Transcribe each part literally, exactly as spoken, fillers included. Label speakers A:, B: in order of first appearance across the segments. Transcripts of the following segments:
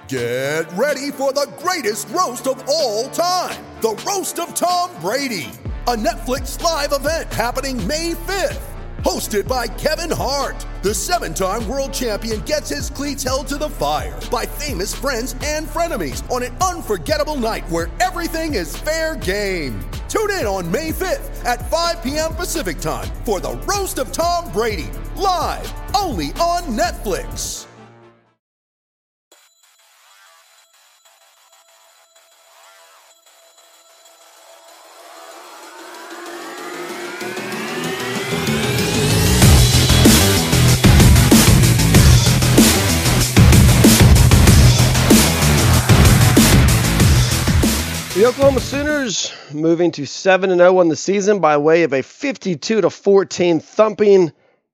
A: Get ready for the greatest roast of all time, the Roast of Tom Brady, a Netflix live event happening May fifth. Hosted by Kevin Hart, the seven-time world champion gets his cleats held to the fire by famous friends and frenemies on an unforgettable night where everything is fair game. Tune in on May fifth at five p.m. Pacific time for the Roast of Tom Brady, live only on Netflix.
B: The Oklahoma Sooners moving to seven and oh on the season by way of a fifty-two to fourteen thumping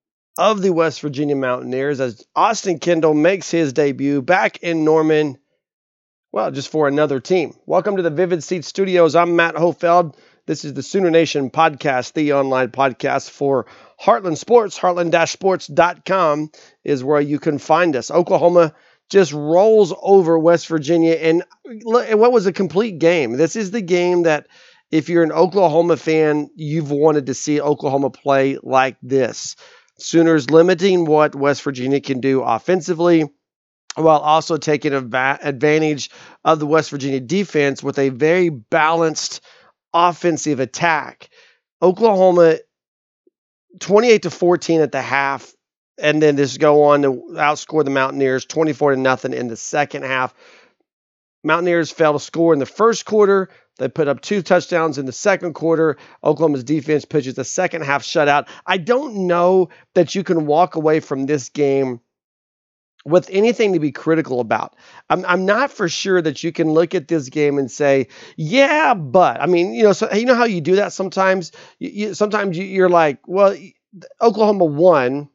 B: of the West Virginia Mountaineers as Austin Kendall makes his debut back in Norman, well, just for another team. Welcome to the Vivid Seats Studios. I'm Matt Hofeld. This is the Sooner Nation podcast, the online podcast for Heartland Sports. heartland dash sports dot com is where you can find us. Oklahoma just rolls over West Virginia, and what was a complete game. This is the game that if you're an Oklahoma fan, you've wanted to see Oklahoma play like this. Sooners limiting what West Virginia can do offensively, while also taking advantage of the West Virginia defense with a very balanced offensive attack. Oklahoma twenty-eight to fourteen at the half, and then just go on to outscore the Mountaineers twenty-four to nothing in the second half. Mountaineers failed to score in the first quarter. They put up two touchdowns in the second quarter. Oklahoma's defense pitches a second half shutout. I don't know that you can walk away from this game with anything to be critical about. I'm, I'm not for sure that you can look at this game and say, yeah, but I mean, you know, so you know how you do that sometimes. You, you, sometimes you, you're like, well, Oklahoma won.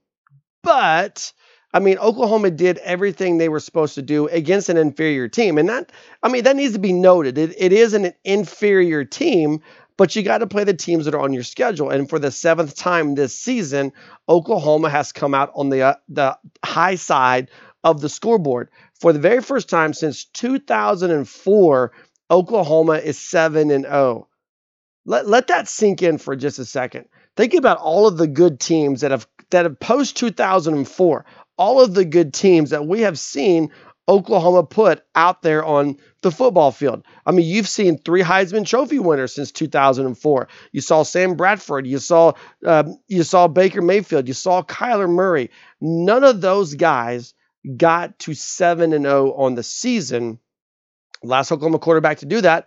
B: But, I mean, Oklahoma did everything they were supposed to do against an inferior team. And that, I mean, that needs to be noted. It, it is an inferior team, but you got to play the teams that are on your schedule. And for the seventh time this season, Oklahoma has come out on the, uh, the high side of the scoreboard. For the very first time since two thousand four, Oklahoma is seven and oh. Let, let that sink in for just a second. Think about all of the good teams that have that have post two thousand four, all of the good teams that we have seen Oklahoma put out there on the football field. I mean, you've seen three Heisman Trophy winners since two thousand four. You saw Sam Bradford. You saw um, you saw Baker Mayfield. You saw Kyler Murray. None of those guys got to seven and oh on the season. Last Oklahoma quarterback to do that,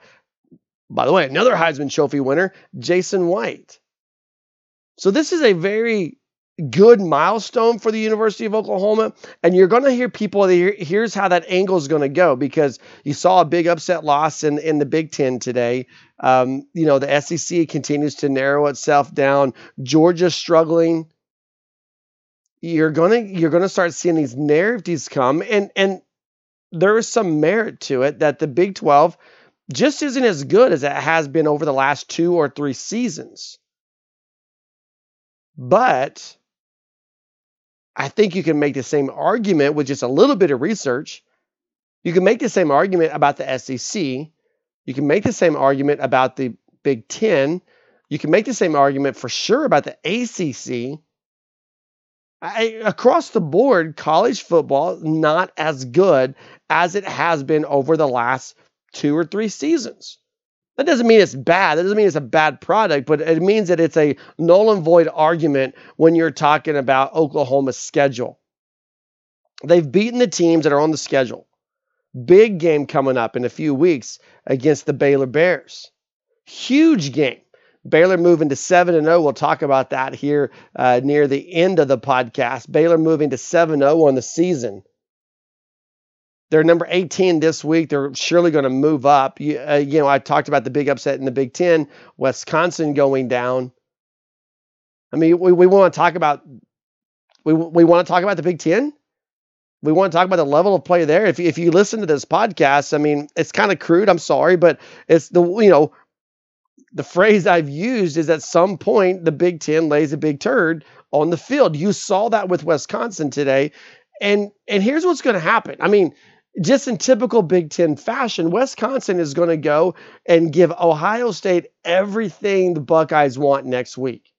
B: by the way, another Heisman Trophy winner, Jason White. So this is a very good milestone for the University of Oklahoma. And you're going to hear people, here's how that angle is going to go, because you saw a big upset loss in, in the Big Ten today. Um, you know, the S E C continues to narrow itself down. Georgia struggling. You're going to, you're going to start seeing these narratives come, and, and there is some merit to it that the Big twelve just isn't as good as it has been over the last two or three seasons. But I think you can make the same argument with just a little bit of research. You can make the same argument about the S E C. You can make the same argument about the Big Ten. You can make the same argument for sure about the A C C. I, across the board, college football not as good as it has been over the last two or three seasons. That doesn't mean it's bad. That doesn't mean it's a bad product, but it means that it's a null and void argument when you're talking about Oklahoma's schedule. They've beaten the teams that are on the schedule. Big game coming up in a few weeks against the Baylor Bears. Huge game. Baylor moving to seven and oh. We'll talk about that here uh, near the end of the podcast. Baylor moving to seven and oh on the season. They're number eighteen this week. They're surely going to move up. You, uh, you know, I talked about the big upset in the Big Ten, Wisconsin going down. I mean, we, we want to talk about we we want to talk about the Big Ten. We want to talk about the level of play there. If if you listen to this podcast, I mean, it's kind of crude. I'm sorry, but it's the you know the phrase I've used is at some point the Big Ten lays a big turd on the field. You saw that with Wisconsin today, and and here's what's going to happen. I mean. just in typical Big Ten fashion, Wisconsin is going to go and give Ohio State everything the Buckeyes want next week.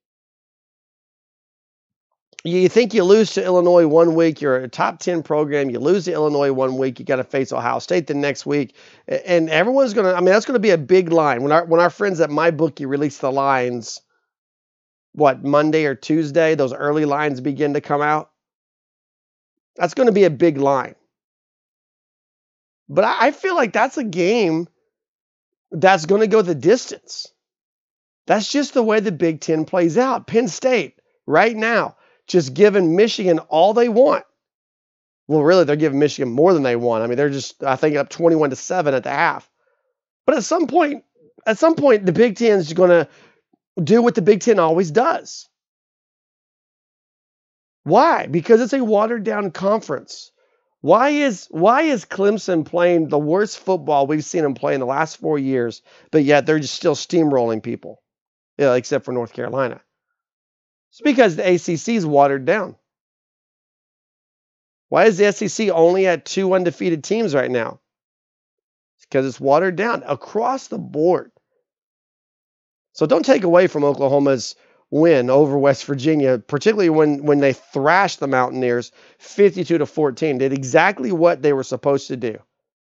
B: You think you lose to Illinois one week, you're a top ten program, you lose to Illinois one week, you got to face Ohio State the next week. And everyone's going to, I mean, that's going to be a big line. When our when our friends at MyBookie release the lines, what, Monday or Tuesday, those early lines begin to come out. That's going to be a big line. But I feel like that's a game that's going to go the distance. That's just the way the Big Ten plays out. Penn State, right now, just giving Michigan all they want. Well, really, they're giving Michigan more than they want. I mean, they're just, I think, up twenty-one to seven at the half. But at some point, at some point, the Big Ten is going to do what the Big Ten always does. Why? Because it's a watered-down conference. Why is why is Clemson playing the worst football we've seen them play in the last four years, but yet they're just still steamrolling people, yeah, except for North Carolina? It's because the A C C is watered down. Why is the S E C only at two undefeated teams right now? It's because it's watered down across the board. So don't take away from Oklahoma's win over West Virginia, particularly when, when they thrashed the Mountaineers fifty-two to fourteen, did exactly what they were supposed to do.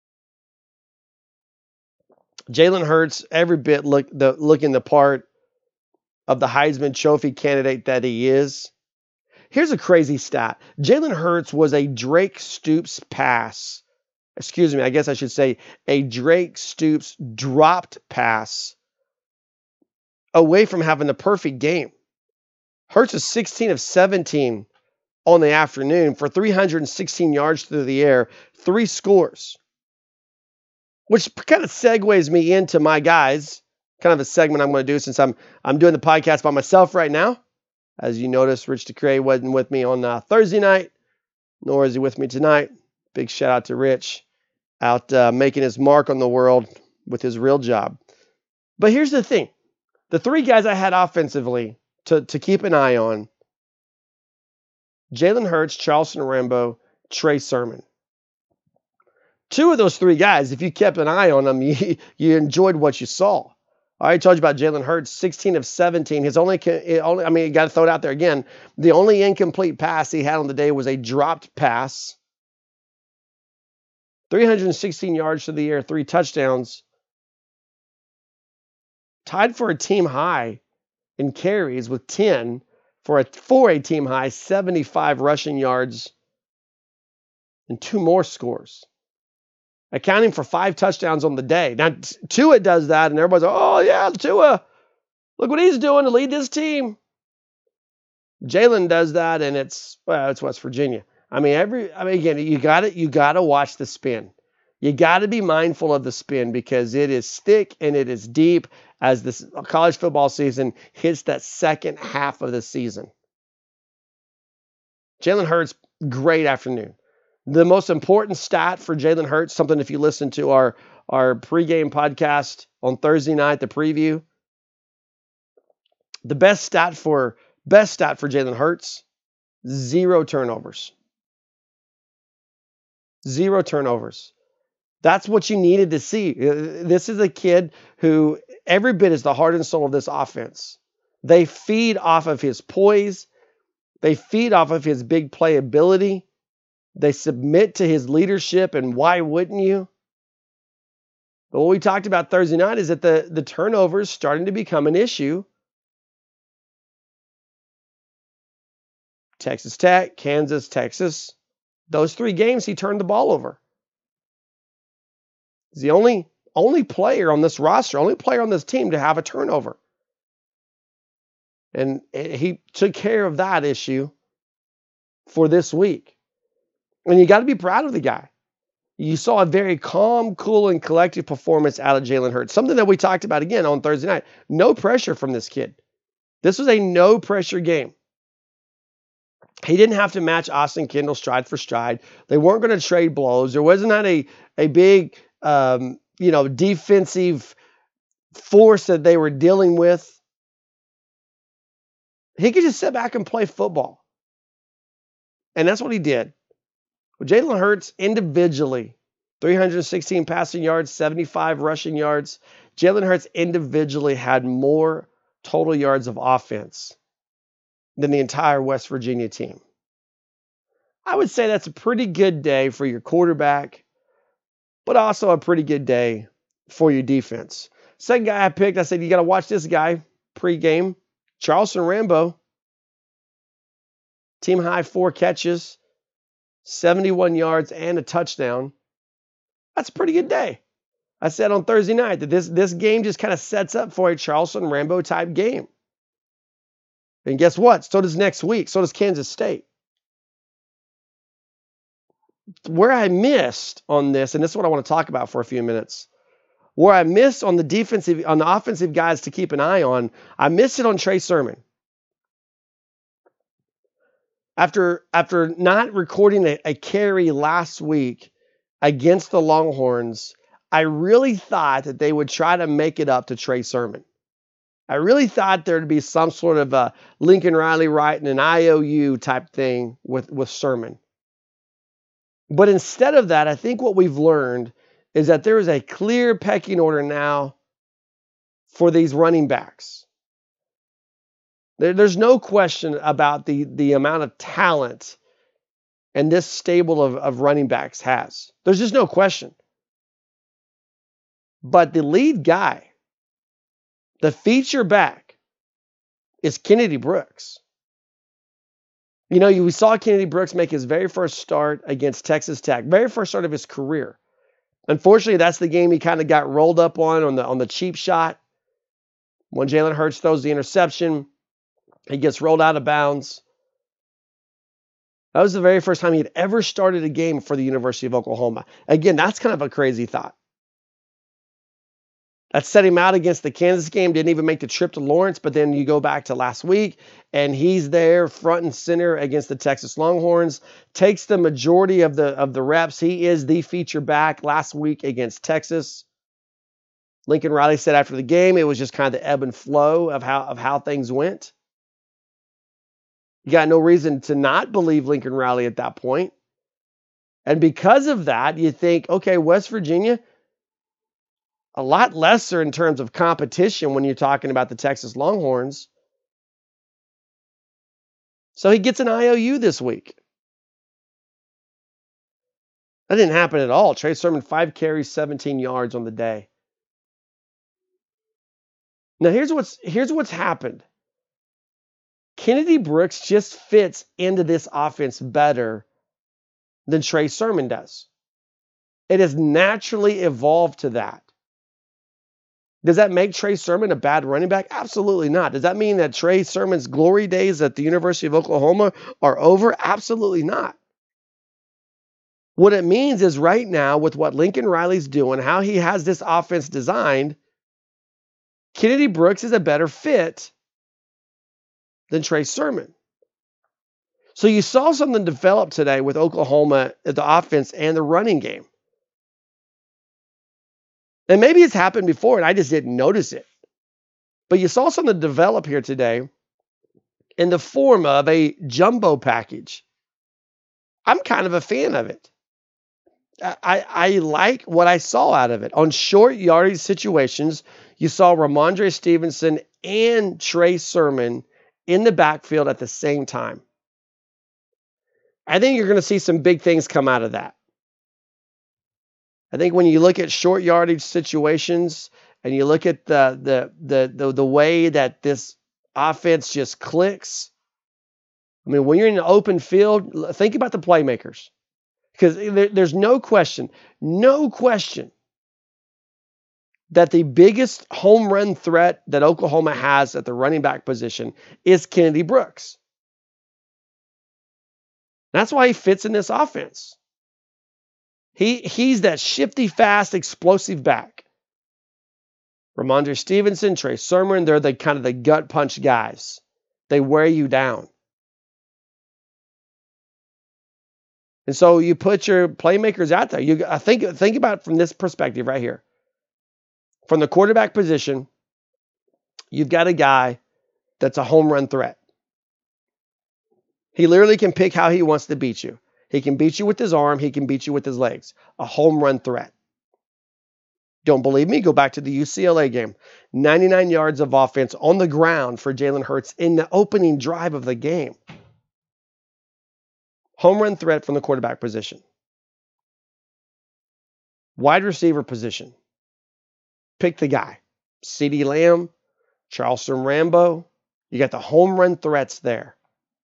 B: Jalen Hurts, every bit look the looking the part of the Heisman Trophy candidate that he is. Here's a crazy stat. Jalen Hurts was a Drake Stoops pass. Excuse me, I guess I should say a Drake Stoops dropped pass away from having the perfect game. Hurts was sixteen of seventeen on the afternoon for three hundred sixteen yards through the air, three scores. Which kind of segues me into my guys, kind of a segment I'm going to do since I'm I'm doing the podcast by myself right now. As you notice, Rich DeCray wasn't with me on uh, Thursday night, nor is he with me tonight. Big shout out to Rich, out uh, making his mark on the world with his real job. But here's the thing. The three guys I had offensively to, to keep an eye on, Jalen Hurts, Charleston Rambo, Trey Sermon. Two of those three guys, if you kept an eye on them, you, you enjoyed what you saw. I already told you about Jalen Hurts, sixteen of seventeen. His only, only I mean, you got to throw it out there again. The only incomplete pass he had on the day was a dropped pass. three hundred sixteen yards to the air, three touchdowns. Tied for a team high in carries with ten for a, for a team high, seventy-five rushing yards and two more scores. Accounting for five touchdowns on the day. Now, Tua does that, and everybody's like, oh, yeah, Tua. Look what he's doing to lead this team. Jalen does that, and it's, well, it's West Virginia. I mean, every, I mean, again, you got to, you got to watch the spin. You got to be mindful of the spin because it is thick and it is deep as this college football season hits that second half of the season. Jalen Hurts, great afternoon. The most important stat for Jalen Hurts, something if you listen to our, our pregame podcast on Thursday night, the preview, the best stat for best stat for Jalen Hurts, zero turnovers. Zero turnovers. That's what you needed to see. This is a kid who every bit is the heart and soul of this offense. They feed off of his poise. They feed off of his big playability. They submit to his leadership, and why wouldn't you? But what we talked about Thursday night is that the, the turnovers starting to become an issue. Texas Tech, Kansas, Texas. Those three games, he turned the ball over. He's the only, only player on this roster, only player on this team to have a turnover. And he took care of that issue for this week. And you got to be proud of the guy. You saw a very calm, cool, and collective performance out of Jalen Hurts. Something that we talked about again on Thursday night. No pressure from this kid. This was a no-pressure game. He didn't have to match Austin Kendall stride for stride. They weren't going to trade blows. There wasn't a, a big, um, you know, defensive force that they were dealing with. He could just sit back and play football. And that's what he did. Jalen Hurts individually three hundred sixteen passing yards, seventy-five rushing yards. Jalen Hurts individually had more total yards of offense than the entire West Virginia team. I would say that's a pretty good day for your quarterback, but also a pretty good day for your defense. Second guy I picked, I said, you got to watch this guy pregame. Charleston Rambo. Team high four catches, seventy-one yards, and a touchdown. That's a pretty good day. I said on Thursday night that this, this game just kind of sets up for a Charleston Rambo type game. And guess what? So does next week. So does Kansas State. Where I missed on this, and this is what I want to talk about for a few minutes, where I missed on the defensive, on the offensive guys to keep an eye on, I missed it on Trey Sermon. After, after not recording a, a carry last week against the Longhorns, I really thought that they would try to make it up to Trey Sermon. I really thought there'd be some sort of a Lincoln Riley writing an I O U type thing with, with Sermon. But instead of that, I think what we've learned is that there is a clear pecking order now for these running backs. There, there's no question about the, the amount of talent and this stable of, of running backs has. There's just no question. But the lead guy, the feature back, is Kennedy Brooks. You know, we saw Kennedy Brooks make his very first start against Texas Tech, very first start of his career. Unfortunately, that's the game he kind of got rolled up on on the, on the cheap shot. When Jalen Hurts throws the interception, he gets rolled out of bounds. That was the very first time he had ever started a game for the University of Oklahoma. Again, that's kind of a crazy thought. That set him out against the Kansas game, didn't even make the trip to Lawrence, but then you go back to last week, and he's there front and center against the Texas Longhorns, takes the majority of the, of the reps. He is the feature back last week against Texas. Lincoln Riley said after the game, it was just kind of the ebb and flow of how, of how things went. You got no reason to not believe Lincoln Riley at that point. And because of that, you think, okay, West Virginia, a lot lesser in terms of competition when you're talking about the Texas Longhorns. So he gets an I O U this week. That didn't happen at all. Trey Sermon, five carries, seventeen yards on the day. Now here's what's, here's what's happened. Kennedy Brooks just fits into this offense better than Trey Sermon does. It has naturally evolved to that. Does that make Trey Sermon a bad running back? Absolutely not. Does that mean that Trey Sermon's glory days at the University of Oklahoma are over? Absolutely not. What it means is right now, with what Lincoln Riley's doing, how he has this offense designed, Kennedy Brooks is a better fit than Trey Sermon. So you saw something develop today with Oklahoma at the offense and the running game. And maybe it's happened before and I just didn't notice it. But you saw something develop here today in the form of a jumbo package. I'm kind of a fan of it. I, I like what I saw out of it. On short yardage situations, you saw Ramondre Stevenson and Trey Sermon in the backfield at the same time. I think you're going to see some big things come out of that. I think when you look at short yardage situations and you look at the the the the, the way that this offense just clicks, I mean, when you're in an open field, think about the playmakers. Because there, there's no question, no question that the biggest home run threat that Oklahoma has at the running back position is Kennedy Brooks. That's why he fits in this offense. He, he's that shifty, fast, explosive back. Ramondre Stevenson, Trey Sermon, they're the kind of the gut punch guys. They wear you down. And so you put your playmakers out there. You I think, think about it from this perspective right here. From the quarterback position, you've got a guy that's a home run threat. He literally can pick how he wants to beat you. He can beat you with his arm. He can beat you with his legs. A home run threat. Don't believe me? Go back to the U C L A game. ninety-nine yards of offense on the ground for Jalen Hurts in the opening drive of the game. Home run threat from the quarterback position. Wide receiver position. Pick the guy. CeeDee Lamb, Charleston Rambo. You got the home run threats there.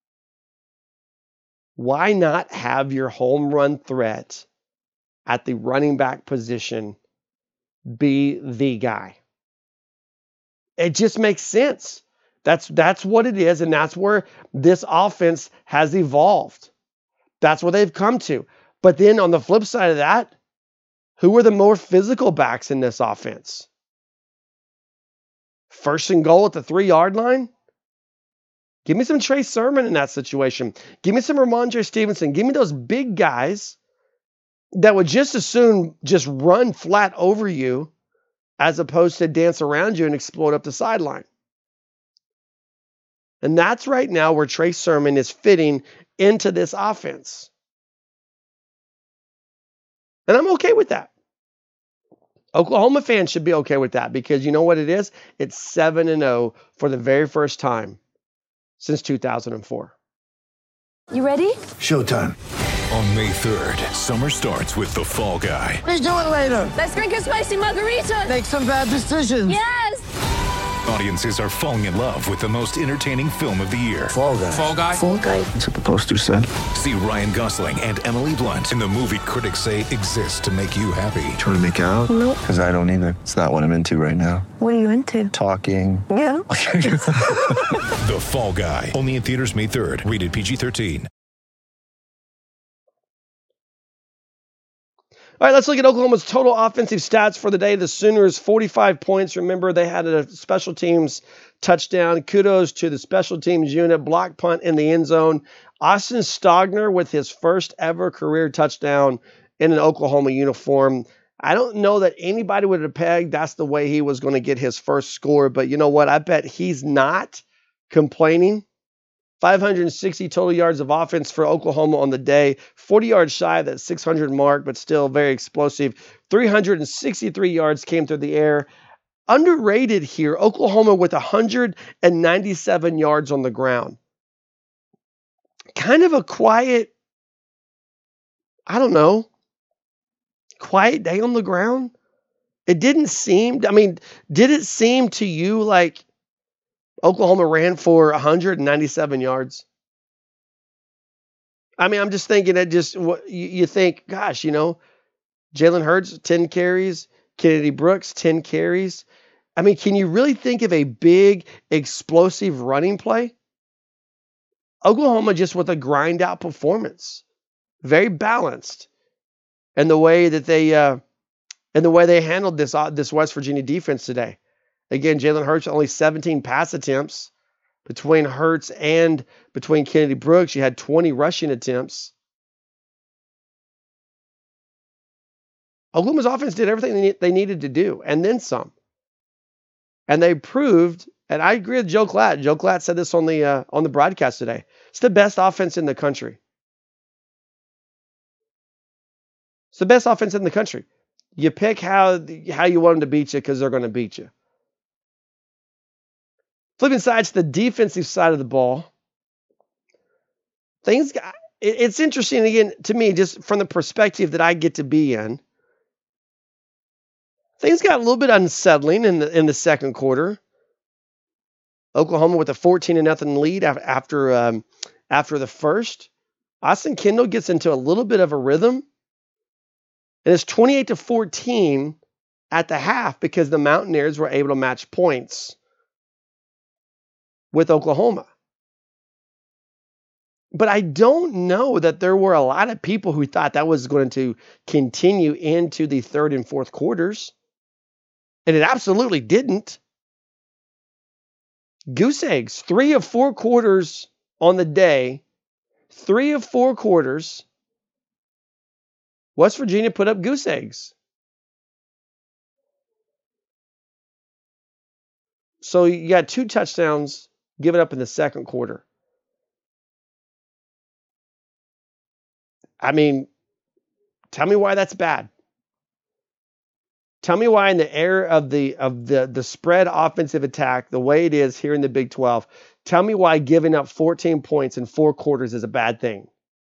B: Why not have your home run threat at the running back position be the guy? It just makes sense. That's that's what it is, and that's where this offense has evolved. That's what they've come to. But then on the flip side of that, who are the more physical backs in this offense? First and goal at the three-yard line? Give me some Trey Sermon in that situation. Give me some Ramondre Stevenson. Give me those big guys that would just as soon just run flat over you as opposed to dance around you and explode up the sideline. And that's right now where Trey Sermon is fitting into this offense. And I'm okay with that. Oklahoma fans should be okay with that because you know what it is? It's seven and oh for the very first time since two thousand four.
C: You ready?
D: Showtime.
E: On May third, summer starts with The Fall Guy.
D: Let's do it later.
C: Let's drink a spicy margarita.
D: Make some bad decisions.
C: Yes!
E: Audiences are falling in love with the most entertaining film of the year.
D: Fall Guy.
E: Fall Guy?
C: Fall guy.
D: That's what the poster said.
E: See Ryan Gosling and Emily Blunt in the movie critics say exists to make you happy.
F: Trying to make it out?
C: Nope.
F: Because I don't either. It's not what I'm into right now.
C: What are you into?
F: Talking.
C: Yeah.
E: The Fall Guy. Only in theaters May third. Rated P G thirteen.
B: All right, let's look at Oklahoma's total offensive stats for the day. The Sooners, forty-five points. Remember, they had a special teams touchdown. Kudos to the special teams unit. Block punt in the end zone. Austin Stogner with his first ever career touchdown in an Oklahoma uniform. I don't know that anybody would have pegged that's the way he was going to get his first score, but you know what? I bet he's not complaining. five hundred sixty total yards of offense for Oklahoma on the day. forty yards shy of that six hundred mark, but still very explosive. three hundred sixty-three yards came through the air. Underrated here, Oklahoma with one hundred ninety-seven yards on the ground. Kind of a quiet, I don't know, quiet day on the ground. It didn't seem, I mean, did it seem to you like Oklahoma ran for one hundred ninety-seven yards? I mean, I'm just thinking that just what you, you think, gosh, you know, Jalen Hurts, ten carries, Kennedy Brooks, ten carries. I mean, can you really think of a big, explosive running play? Oklahoma just with a grind out performance, very balanced, and the way that they, uh, and the way they handled this uh, this West Virginia defense today. Again, Jalen Hurts only seventeen pass attempts. Between Hurts and between Kennedy Brooks, you had twenty rushing attempts. Oklahoma's offense did everything they needed to do, and then some. And they proved, and I agree with Joe Klatt. Joe Klatt said this on the uh, on the broadcast today. It's the best offense in the country. It's the best offense in the country. You pick how how you want them to beat you because they're going to beat you. Flipping sides to the defensive side of the ball, things got, it, it's interesting again to me, just from the perspective that I get to be in. Things got a little bit unsettling in the in the second quarter. Oklahoma with a fourteen to nothing lead after um, after the first. Austin Kendall gets into a little bit of a rhythm, and it's twenty-eight to fourteen at the half because the Mountaineers were able to match points with Oklahoma. But I don't know that there were a lot of people who thought that was going to continue into the third and fourth quarters. And it absolutely didn't. Goose eggs, three of four quarters on the day, three of four quarters, West Virginia put up goose eggs. So you got two touchdowns given up in the second quarter. I mean, tell me why that's bad. Tell me why in the era of the of the, the spread offensive attack, the way it is here in the Big twelve, tell me why giving up fourteen points in four quarters is a bad thing.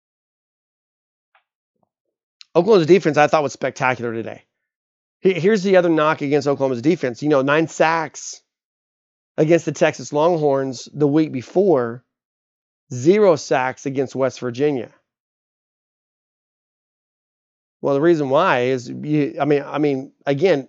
B: Oklahoma's defense, I thought, was spectacular today. Here's the other knock against Oklahoma's defense. You know, nine sacks against the Texas Longhorns the week before, zero sacks against West Virginia. Well, the reason why is, you, I mean, I mean, again,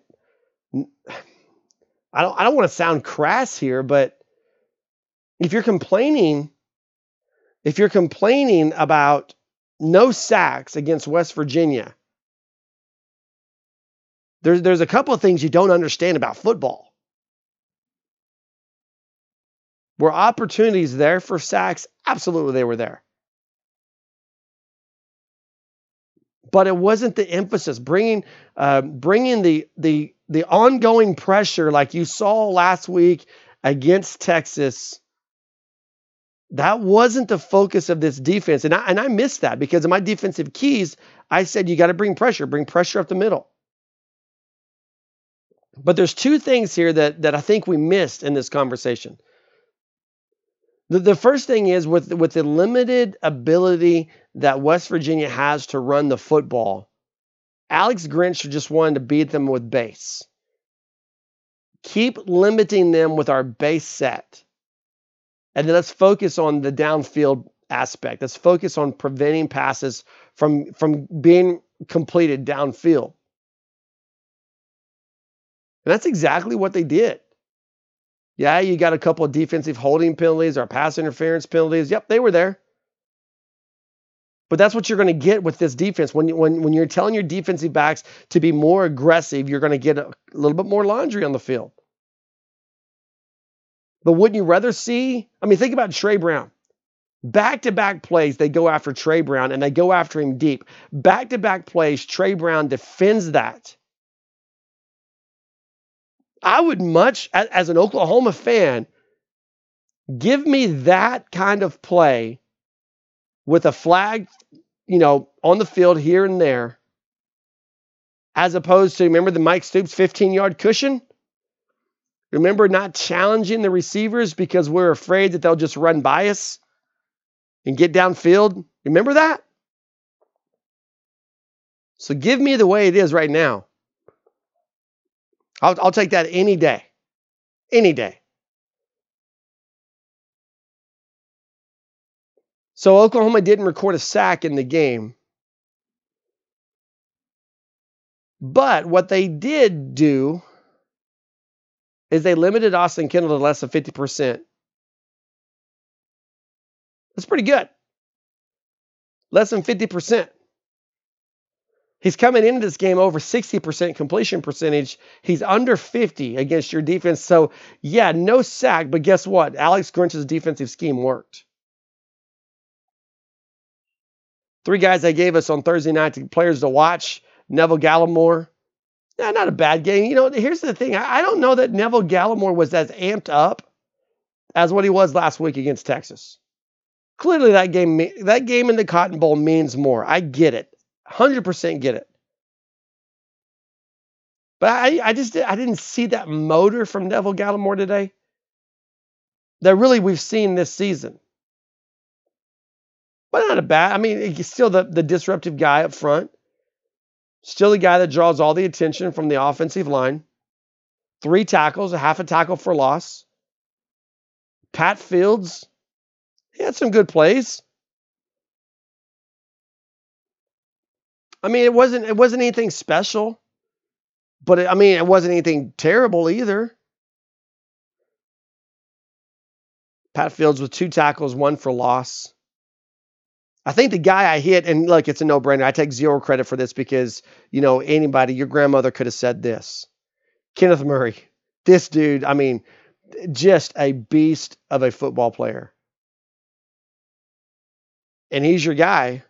B: I don't, I don't want to sound crass here, but if you're complaining, if you're complaining about no sacks against West Virginia, there's there's a couple of things you don't understand about football. Were opportunities there for sacks? Absolutely, they were there. But it wasn't the emphasis. Bringing, uh, bringing the the the ongoing pressure like you saw last week against Texas. That wasn't the focus of this defense, and I and I missed that because of my defensive keys. I said you got to bring pressure, bring pressure up the middle. But there's two things here that that I think we missed in this conversation. The, the first thing is with, with the limited ability that West Virginia has to run the football, Alex Grinch just wanted to beat them with base. Keep limiting them with our base set. And then let's focus on the downfield aspect. Let's focus on preventing passes from, from being completed downfield. And that's exactly what they did. Yeah, you got a couple of defensive holding penalties or pass interference penalties. Yep, they were there. But that's what you're going to get with this defense. When, when, when you're telling your defensive backs to be more aggressive, you're going to get a little bit more laundry on the field. But wouldn't you rather see, I mean, think about Trey Brown. Back-to-back plays, they go after Trey Brown, and they go after him deep. Back-to-back plays, Trey Brown defends that. I would much, as an Oklahoma fan, give me that kind of play with a flag, you know, on the field here and there, as opposed to, remember the Mike Stoops fifteen-yard cushion? Remember not challenging the receivers because we're afraid that they'll just run by us and get downfield? Remember that? So give me the way it is right now. I'll, I'll take that any day. Any day. So Oklahoma didn't record a sack in the game. But what they did do is they limited Austin Kendall to less than fifty percent. That's pretty good. Less than fifty percent. He's coming into this game over sixty percent completion percentage. He's under fifty against your defense. So, yeah, no sack, but guess what? Alex Grinch's defensive scheme worked. Three guys they gave us on Thursday night to players to watch. Neville Gallimore. Yeah, not a bad game. You know, here's the thing. I don't know that Neville Gallimore was as amped up as what he was last week against Texas. Clearly, that game, that game in the Cotton Bowl means more. I get it. one hundred percent get it. But I, I just I didn't see that motor from Neville Gallimore today that really we've seen this season. But not a bad. I mean, he's still the, the disruptive guy up front. Still the guy that draws all the attention from the offensive line. Three tackles, a half a tackle for loss. Pat Fields, he had some good plays. I mean, it wasn't it wasn't anything special, but it, I mean, it wasn't anything terrible either. Pat Fields with two tackles, one for loss. I think the guy I hit, and look, it's a no-brainer. I take zero credit for this because, you know, anybody, your grandmother could have said this. Kenneth Murray, this dude, I mean, just a beast of a football player. And he's your guy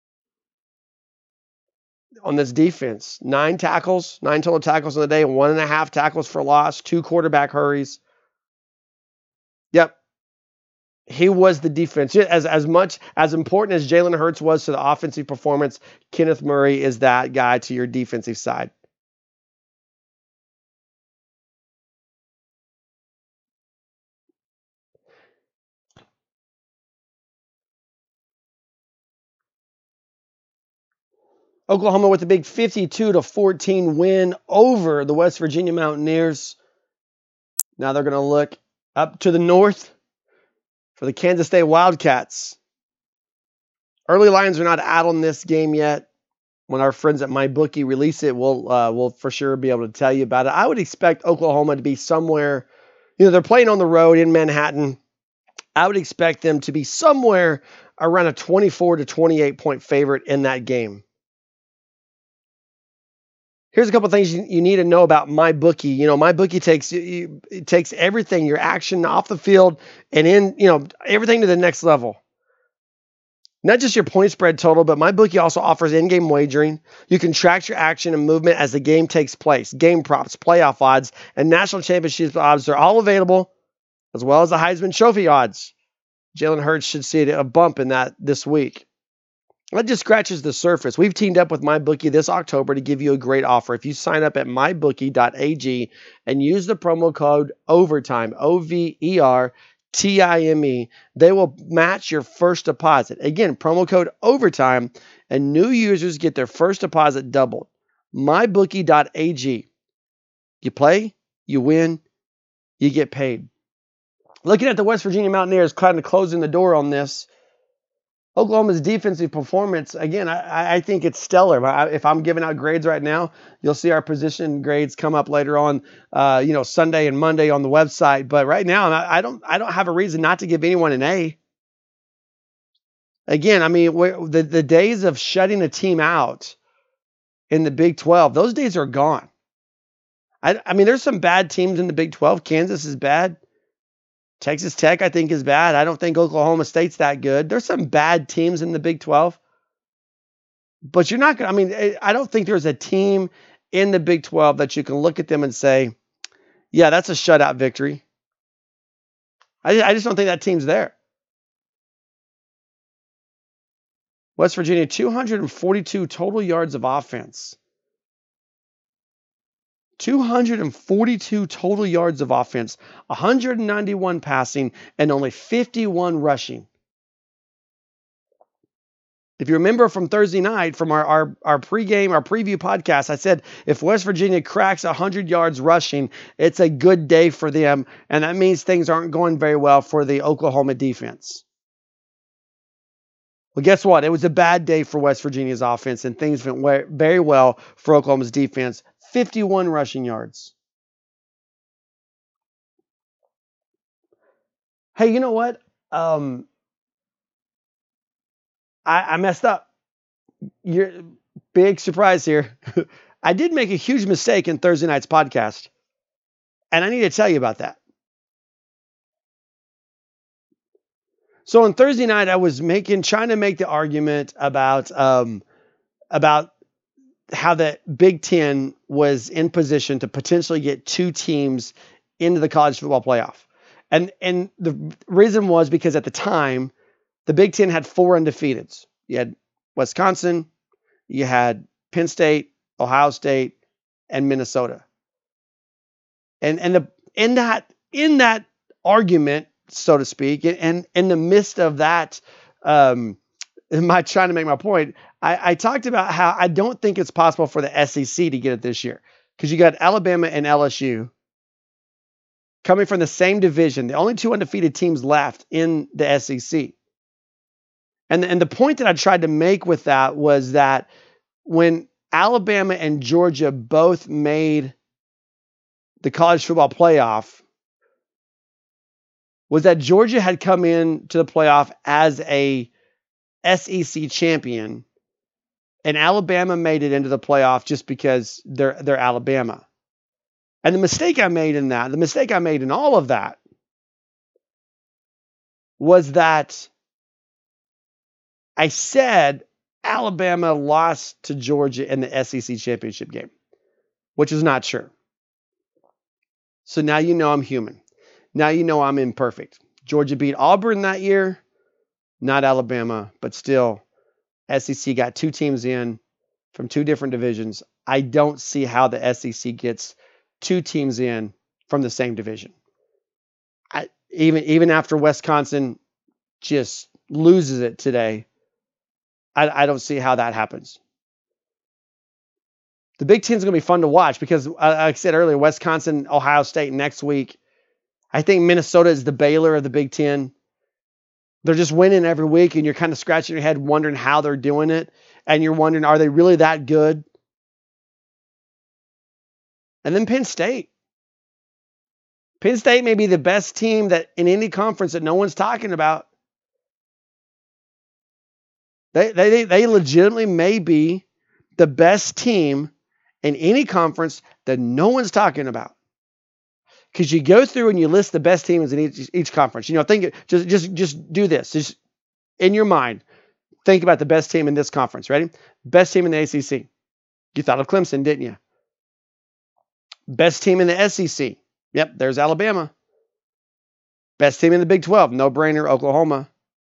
B: on this defense. Nine tackles, nine total tackles on the day, one and a half tackles for loss, two quarterback hurries. Yep. he was the defense. As, as much, as important as Jalen Hurts was to the offensive performance, Kenneth Murray is that guy to your defensive side. Oklahoma with a big fifty-two to fourteen win over the West Virginia Mountaineers. Now they're going to look up to the north for the Kansas State Wildcats. Early lines are not out on this game yet. When our friends at MyBookie release it, we'll uh, we'll for sure be able to tell you about it. I would expect Oklahoma to be somewhere, you know, they're playing on the road in Manhattan. I would expect them to be somewhere around a twenty-four to twenty-eight point favorite in that game. Here's a couple of things you, you need to know about MyBookie. You know, MyBookie takes you, it takes everything, your action off the field and in, you know, everything to the next level. Not just your point spread total, but MyBookie also offers in-game wagering. You can track your action and movement as the game takes place. Game props, playoff odds, and national championship odds are all available, as well as the Heisman Trophy odds. Jalen Hurts should see a bump in that this week. That just scratches the surface. We've teamed up with MyBookie this October to give you a great offer. If you sign up at my bookie dot a g and use the promo code OVERTIME, O V E R T I M E, they will match your first deposit. Again, promo code OVERTIME, and new users get their first deposit doubled. my bookie dot a g. You play, you win, you get paid. Looking at the West Virginia Mountaineers, kind of closing the door on this. Oklahoma's defensive performance, again, I, I think it's stellar. If I'm giving out grades right now, you'll see our position grades come up later on, uh, you know, Sunday and Monday on the website. But right now, I don't, I don't have a reason not to give anyone an A. Again, I mean, the, the days of shutting a team out in the Big twelve, those days are gone. I, I mean, there's some bad teams in the Big twelve. Kansas is bad. Texas Tech, I think, is bad. I don't think Oklahoma State's that good. There's some bad teams in the Big twelve. But you're not going to, I mean, I don't think there's a team in the Big twelve that you can look at them and say, yeah, that's a shutout victory. I, I just don't think that team's there. West Virginia, two hundred forty-two total yards of offense. two hundred forty-two total yards of offense, one hundred ninety-one passing, and only fifty-one rushing. If you remember from Thursday night, from our, our, our pregame, our preview podcast, I said if West Virginia cracks one hundred yards rushing, it's a good day for them, and that means things aren't going very well for the Oklahoma defense. Well, guess what? It was a bad day for West Virginia's offense, and things went very well for Oklahoma's defense. fifty-one rushing yards. Hey, you know what? Um, I, I messed up. You're big surprise here. I did make a huge mistake in Thursday night's podcast, and I need to tell you about that. So on Thursday night, I was making, trying to make the argument about, um, about how the Big Ten was in position to potentially get two teams into the college football playoff. And, and the reason was because at the time, the Big Ten had four undefeateds. You had Wisconsin, you had Penn State, Ohio State, and Minnesota. And, and the, in that, in that argument, so to speak, and in the midst of that, um, in my trying to make my point, I, I talked about how I don't think it's possible for the S E C to get it this year because you got Alabama and L S U coming from the same division, the only two undefeated teams left in the S E C. And, and the point that I tried to make with that was that when Alabama and Georgia both made the college football playoff, was that Georgia had come in to the playoff as a S E C champion, and Alabama made it into the playoff just because they're they're Alabama. And the mistake I made in that, the mistake I made in all of that, was that I said Alabama lost to Georgia in the S E C championship game, which is not true. So now you know I'm human. Now you know I'm imperfect. Georgia beat Auburn that year, not Alabama, but still, S E C got two teams in from two different divisions. I don't see how the S E C gets two teams in from the same division. I, even even after Wisconsin just loses it today, I, I don't see how that happens. The Big Ten is going to be fun to watch because, uh, like I said earlier, Wisconsin, Ohio State next week. I think Minnesota is the Baylor of the Big Ten. They're just winning every week, and you're kind of scratching your head wondering how they're doing it. And you're wondering, are they really that good? And then Penn State. Penn State may be the best team that in any conference that no one's talking about. They, they, they legitimately may be the best team in any conference that no one's talking about. Because you go through and you list the best teams in each, each conference. You know, think just just just do this. Just in your mind, think about the best team in this conference. Ready? Best team in the A C C. You thought of Clemson, didn't you? Best team in the S E C. Yep, there's Alabama. Best team in the Big twelve. No brainer, Oklahoma.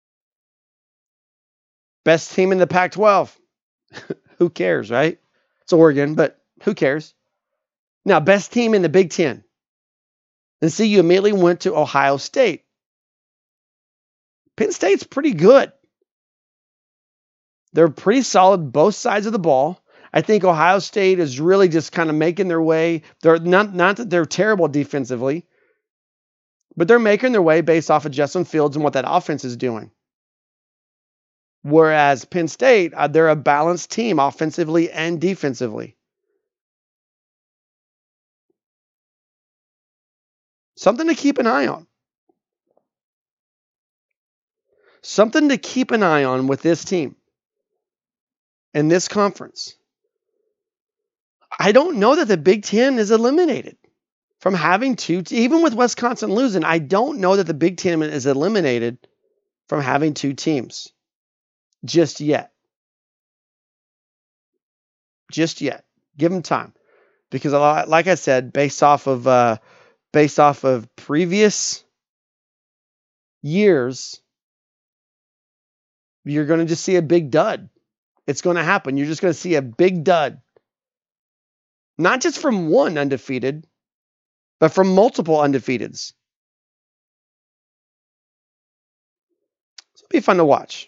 B: Best team in the Pac twelve. Who cares, right? It's Oregon, but who cares? Now, best team in the Big Ten. And see, you immediately went to Ohio State. Penn State's pretty good. They're pretty solid both sides of the ball. I think Ohio State is really just kind of making their way. They're not, not that they're terrible defensively, but they're making their way based off of Justin Fields and what that offense is doing. Whereas Penn State, uh, they're a balanced team offensively and defensively. Something to keep an eye on. Something to keep an eye on with this team and this conference. I don't know that the Big Ten is eliminated from having two, even with Wisconsin losing, I don't know that the Big Ten is eliminated from having two teams just yet. Just yet. Give them time. Because like I said, based off of uh, based off of previous years, you're going to just see a big dud. It's going to happen. You're just going to see a big dud. Not just from one undefeated, but from multiple undefeateds. So it'll be fun to watch.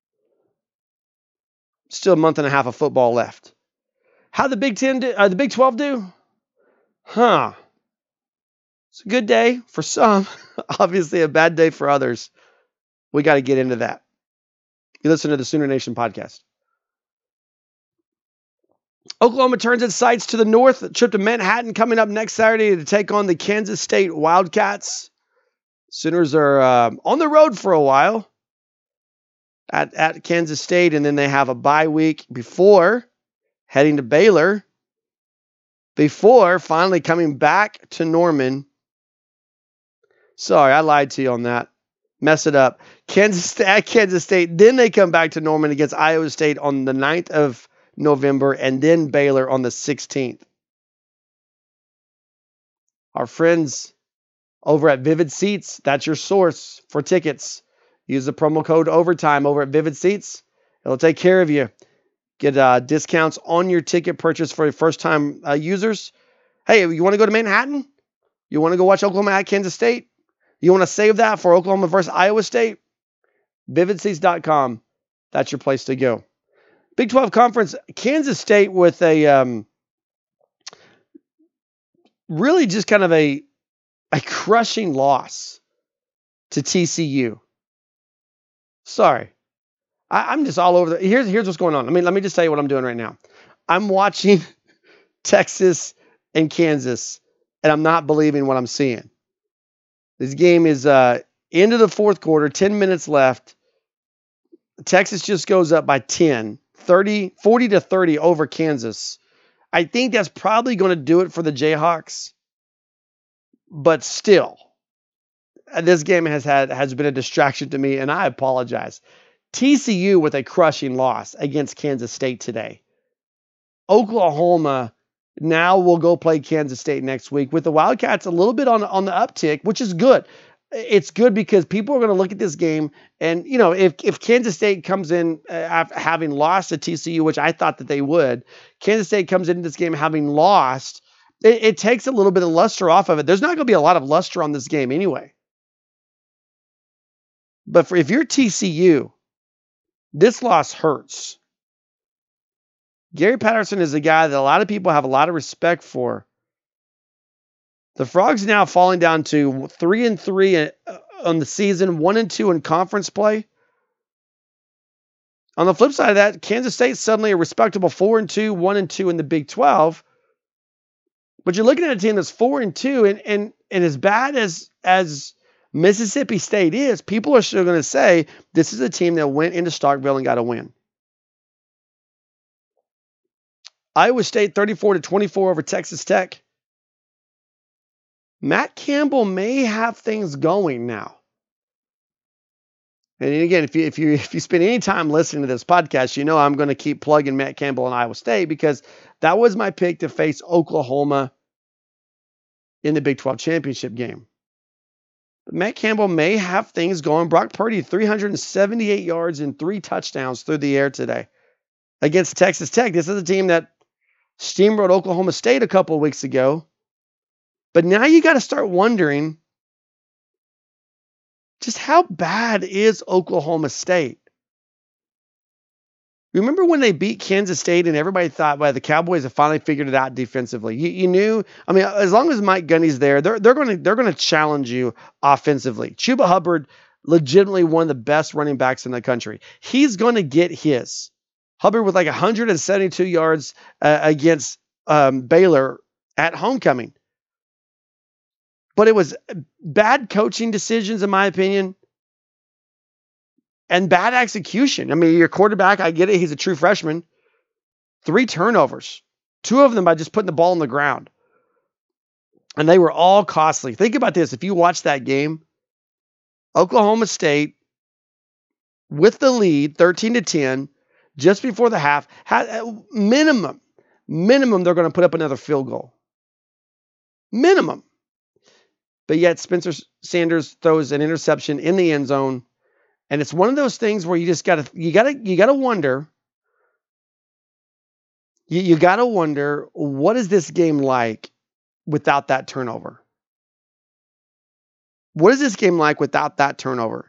B: Still a month and a half of football left. How the Big Ten do, uh, the Big twelve do? Huh. It's a good day for some. Obviously a bad day for others. We got to get into that. You listen to the Sooner Nation podcast. Oklahoma turns its sights to the north. A trip to Manhattan coming up next Saturday to take on the Kansas State Wildcats. Sooners are uh, on the road for a while at, at Kansas State, and then they have a bye week before heading to Baylor, before finally coming back to Norman. Sorry, I lied to you on that. Mess it up. Kansas at Kansas State. Then they come back to Norman against Iowa State on the ninth of November, and then Baylor on the sixteenth. Our friends over at Vivid Seats, that's your source for tickets. Use the promo code OVERTIME over at Vivid Seats. It'll take care of you. Get uh, discounts on your ticket purchase for your first-time uh, users. Hey, you want to go to Manhattan? You want to go watch Oklahoma at Kansas State? You want to save that for Oklahoma versus Iowa State? vivid seats dot com. That's your place to go. Big twelve Conference, Kansas State with a um, really just kind of a, a crushing loss to T C U. Sorry. I, I'm just all over the... Here's, here's what's going on. I mean, let me just tell you what I'm doing right now. I'm watching Texas and Kansas, and I'm not believing what I'm seeing. This game is uh, into the fourth quarter, ten minutes left. Texas just goes up by ten. thirty, forty to thirty over Kansas. I think that's probably going to do it for the Jayhawks. But still, this game has had has been a distraction to me, and I apologize. T C U with a crushing loss against Kansas State today. Oklahoma now will go play Kansas State next week with the Wildcats a little bit on, on the uptick, which is good. it's good because people are going to look at this game and, you know, if, if Kansas State comes in uh, having lost to T C U, which I thought that they would, Kansas State comes into this game having lost, it, it takes a little bit of luster off of it. There's not going to be a lot of luster on this game anyway. But for, if you're T C U, this loss hurts. Gary Patterson is a guy that a lot of people have a lot of respect for. The Frogs now falling down to three and three on the season, one and two in conference play. On the flip side of that, Kansas State suddenly a respectable four and two, one and two in the Big twelve. But you're looking at a team that's four and two, and and and as bad as as Mississippi State is, people are still going to say this is a team that went into Starkville and got a win. Iowa State thirty-four to twenty-four over Texas Tech. Matt Campbell may have things going now. And again, if you if you if you spend any time listening to this podcast, you know I'm going to keep plugging Matt Campbell and Iowa State because that was my pick to face Oklahoma in the Big twelve championship game. But Matt Campbell may have things going. Brock Purdy, three hundred seventy-eight yards and three touchdowns through the air today against Texas Tech. This is a team that steamrolled Oklahoma State a couple of weeks ago. But now you got to start wondering just how bad is Oklahoma State? Remember when they beat Kansas State and everybody thought, well, the Cowboys have finally figured it out defensively. You, you knew, I mean, as long as Mike Gundy's there, they're they're going to they're going to challenge you offensively. Chuba Hubbard, legitimately one of the best running backs in the country. He's going to get his. Hubbard with like one hundred seventy-two yards uh, against um, Baylor at homecoming. But it was bad coaching decisions, in my opinion, and bad execution. I mean, your quarterback, I get it. He's a true freshman. Three turnovers, two of them by just putting the ball on the ground. And they were all costly. Think about this. If you watch that game, Oklahoma State with the lead, thirteen to ten, just before the half, had minimum, minimum, they're going to put up another field goal. Minimum. But yet Spencer Sanders throws an interception in the end zone. And it's one of those things where you just gotta, you gotta, you gotta wonder, you, you gotta wonder, what is this game like without that turnover? What is this game like without that turnover?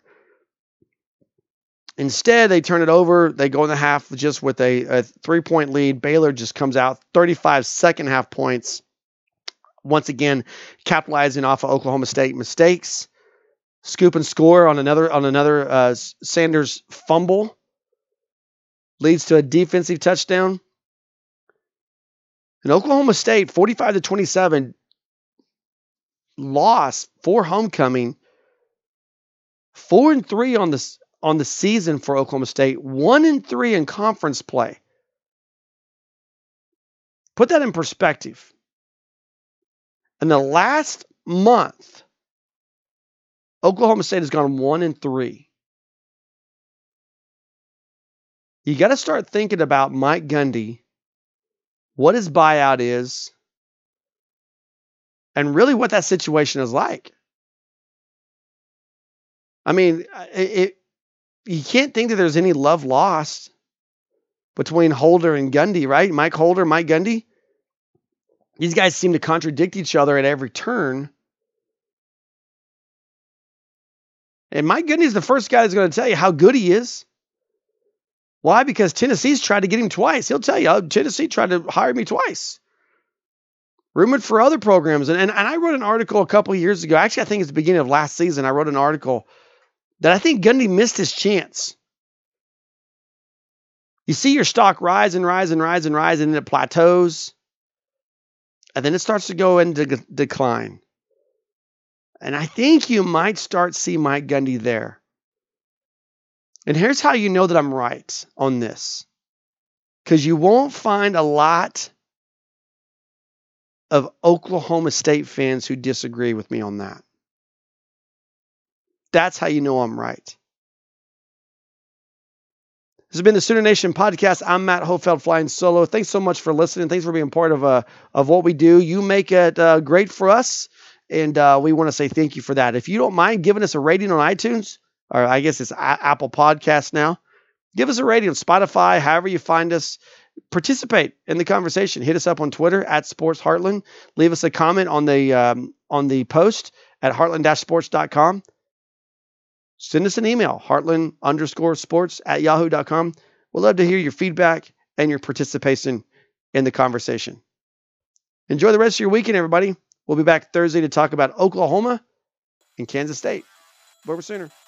B: Instead, they turn it over. They go in the half just with a, a three-point lead. Baylor just comes out thirty-five second half points. Once again, capitalizing off of Oklahoma State mistakes. Scoop and score on another on another uh, Sanders fumble. Leads to a defensive touchdown. And Oklahoma State, forty-five to twenty-seven, lost for homecoming. Four and three on the on the season for Oklahoma State. One and three in conference play. Put that in perspective. In the last month, Oklahoma State has gone one and three. You got to start thinking about Mike Gundy, what his buyout is, and really what that situation is like. I mean, it, it, you can't think that there's any love lost between Holder and Gundy, right? Mike Holder, Mike Gundy. These guys seem to contradict each other at every turn. And Mike Gundy is the first guy that's going to tell you how good he is. Why? Because Tennessee's tried to get him twice. He'll tell you, oh, Tennessee tried to hire me twice. Rumored for other programs. And, and, and I wrote an article a couple of years ago. Actually, I think it's the beginning of last season. I wrote an article that I think Gundy missed his chance. You see your stock rise and rise and rise and rise, and then it plateaus. And then it starts to go into de- decline. And I think you might start to see Mike Gundy there. And here's how you know that I'm right on this. Because you won't find a lot of Oklahoma State fans who disagree with me on that. That's how you know I'm right. This has been the Sooner Nation podcast. I'm Matt Hofeld flying solo. Thanks so much for listening. Thanks for being part of uh, of what we do. You make it uh, great for us. And uh, we want to say thank you for that. If you don't mind giving us a rating on iTunes, or I guess it's a- Apple Podcasts now, give us a rating on Spotify, however you find us. Participate in the conversation. Hit us up on Twitter at Sports Heartland. Leave us a comment on the um, on the post at heartland dash sports dot com. Send us an email, heartland underscore sports at yahoo dot com. We'd love to hear your feedback and your participation in the conversation. Enjoy the rest of your weekend, everybody. We'll be back Thursday to talk about Oklahoma and Kansas State. We're Sooner.